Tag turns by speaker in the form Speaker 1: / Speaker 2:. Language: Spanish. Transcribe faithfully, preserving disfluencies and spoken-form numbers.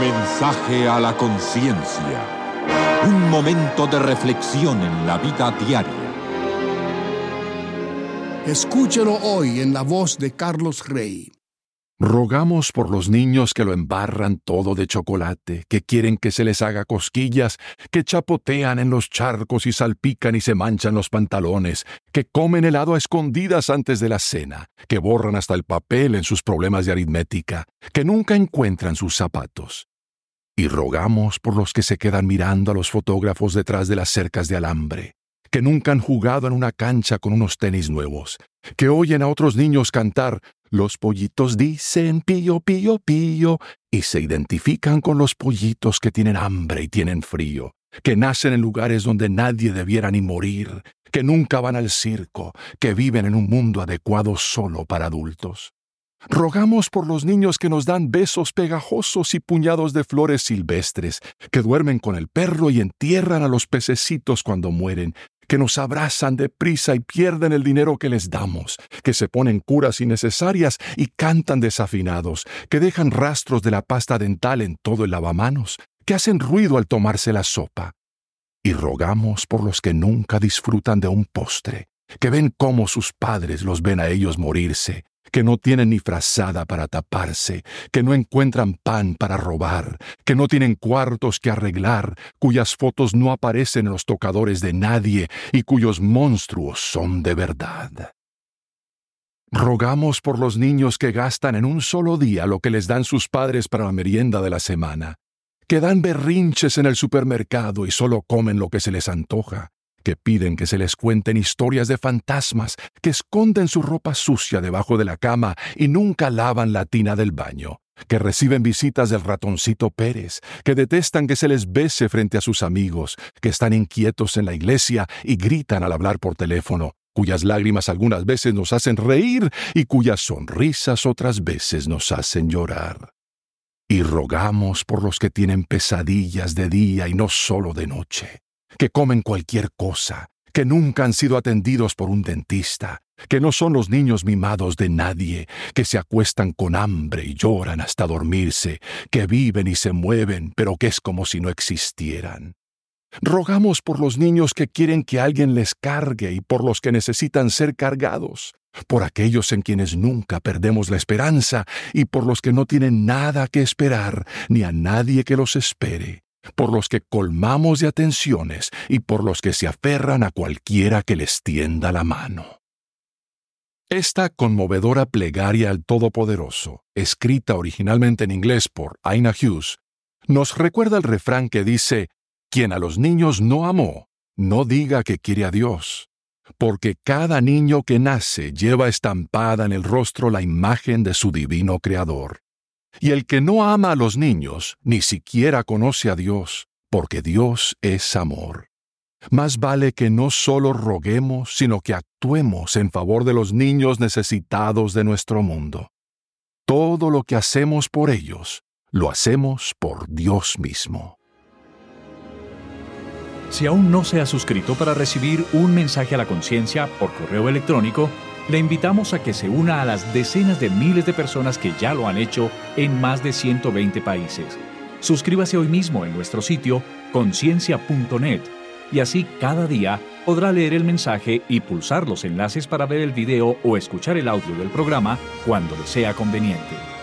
Speaker 1: Mensaje a la conciencia. Un momento de reflexión en la vida diaria.
Speaker 2: Escúchelo hoy en la voz de Carlos Rey.
Speaker 3: Rogamos por los niños que lo embarran todo de chocolate, que quieren que se les haga cosquillas, que chapotean en los charcos y salpican y se manchan los pantalones, que comen helado a escondidas antes de la cena, que borran hasta el papel en sus problemas de aritmética, que nunca encuentran sus zapatos. Y rogamos por los que se quedan mirando a los fotógrafos detrás de las cercas de alambre, que nunca han jugado en una cancha con unos tenis nuevos, que oyen a otros niños cantar «Los pollitos dicen pío, pío, pío» y se identifican con los pollitos que tienen hambre y tienen frío, que nacen en lugares donde nadie debiera ni morir, que nunca van al circo, que viven en un mundo adecuado solo para adultos. Rogamos por los niños que nos dan besos pegajosos y puñados de flores silvestres, que duermen con el perro y entierran a los pececitos cuando mueren, que nos abrazan deprisa y pierden el dinero que les damos, que se ponen curas innecesarias y cantan desafinados, que dejan rastros de la pasta dental en todo el lavamanos, que hacen ruido al tomarse la sopa. Y rogamos por los que nunca disfrutan de un postre, que ven cómo sus padres los ven a ellos morirse, que no tienen ni frazada para taparse, que no encuentran pan para robar, que no tienen cuartos que arreglar, cuyas fotos no aparecen en los tocadores de nadie y cuyos monstruos son de verdad. Rogamos por los niños que gastan en un solo día lo que les dan sus padres para la merienda de la semana, que dan berrinches en el supermercado y solo comen lo que se les antoja, que piden que se les cuenten historias de fantasmas, que esconden su ropa sucia debajo de la cama y nunca lavan la tina del baño, que reciben visitas del ratoncito Pérez, que detestan que se les bese frente a sus amigos, que están inquietos en la iglesia y gritan al hablar por teléfono, cuyas lágrimas algunas veces nos hacen reír y cuyas sonrisas otras veces nos hacen llorar. Y rogamos por los que tienen pesadillas de día y no solo de noche, que comen cualquier cosa, que nunca han sido atendidos por un dentista, que no son los niños mimados de nadie, que se acuestan con hambre y lloran hasta dormirse, que viven y se mueven, pero que es como si no existieran. Rogamos por los niños que quieren que alguien les cargue y por los que necesitan ser cargados, por aquellos en quienes nunca perdemos la esperanza y por los que no tienen nada que esperar ni a nadie que los espere, por los que colmamos de atenciones y por los que se aferran a cualquiera que les tienda la mano. Esta conmovedora plegaria al Todopoderoso, escrita originalmente en inglés por Ina Hughes, nos recuerda el refrán que dice: «Quien a los niños no amó, no diga que quiere a Dios, porque cada niño que nace lleva estampada en el rostro la imagen de su divino Creador. Y el que no ama a los niños, ni siquiera conoce a Dios, porque Dios es amor. Más vale que no solo roguemos, sino que actuemos en favor de los niños necesitados de nuestro mundo. Todo lo que hacemos por ellos, lo hacemos por Dios mismo».
Speaker 4: Si aún no se ha suscrito para recibir un mensaje a la conciencia por correo electrónico, le invitamos a que se una a las decenas de miles de personas que ya lo han hecho en más de ciento veinte países. Suscríbase hoy mismo en nuestro sitio conciencia punto net y así cada día podrá leer el mensaje y pulsar los enlaces para ver el video o escuchar el audio del programa cuando le sea conveniente.